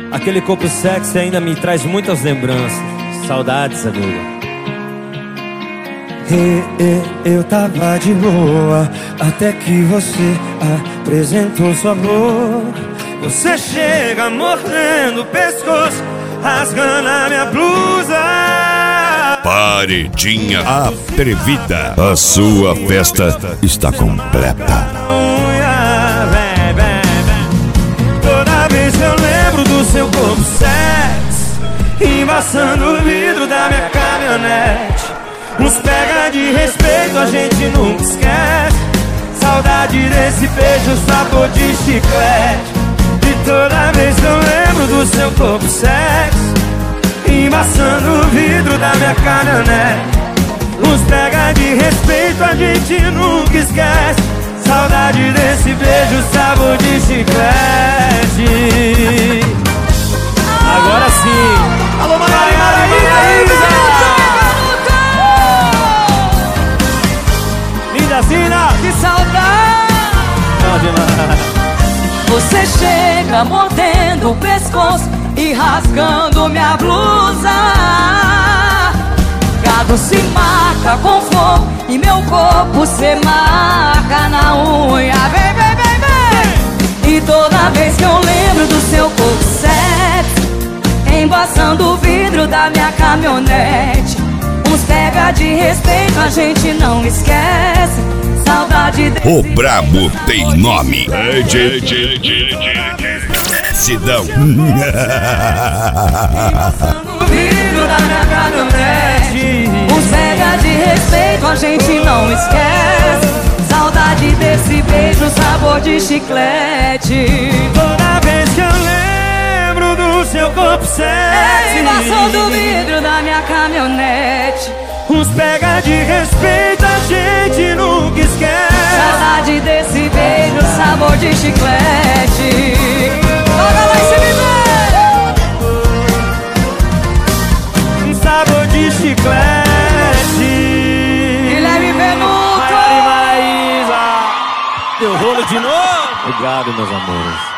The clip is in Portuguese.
Aquele corpo sexy ainda me traz muitas lembranças. Saudades, amigo. Eu tava de boa até que você apresentou sua boca. Você chega mordendo o pescoço, rasgando a minha blusa. Paredinha Atrevida. A sua festa está completa. Toda vez que eu lembro do seu corpo sexy, embaçando o vidro da minha caminhonete, uns pega de respeito, a gente nunca esquece. Saudade desse beijo, sabor de chiclete. E toda vez que eu lembro do seu corpo sexy, embaçando o vidro da minha caminhonete, uns pega de respeito, a gente nunca esquece. Saudade desse beijo, sabor de chiclete. Agora sim. Alô, Maísa! Linda Zina! Que saudade! Você chega mordendo o pescoço e rasgando minha blusa. Gado se marca com fogo e meu corpo se marca na unha. Vem, vem, vem, vem! E toda vez que eu lembro do seu corpo sexy, embaçando o vidro da minha caminhonete, uns pega de respeito, a gente não esquece. Saudade desse O brabo tem nome. Sidão. o vidro da minha caminhonete, uns pega de respeito, a gente não esquece. Saudade desse beijo, sabor de chiclete. Toda vez que eu lembro do seu corpo sexy, Embaçando o vidro da minha caminhonete, uns pega de respeito, a gente nunca esquece. saudade desse beijo, sabor de chiclete. Toca lá em cima, Sabor de chiclete. Guilherme Venuto. Maísa. Deu rolo de novo. Obrigado, meus amores.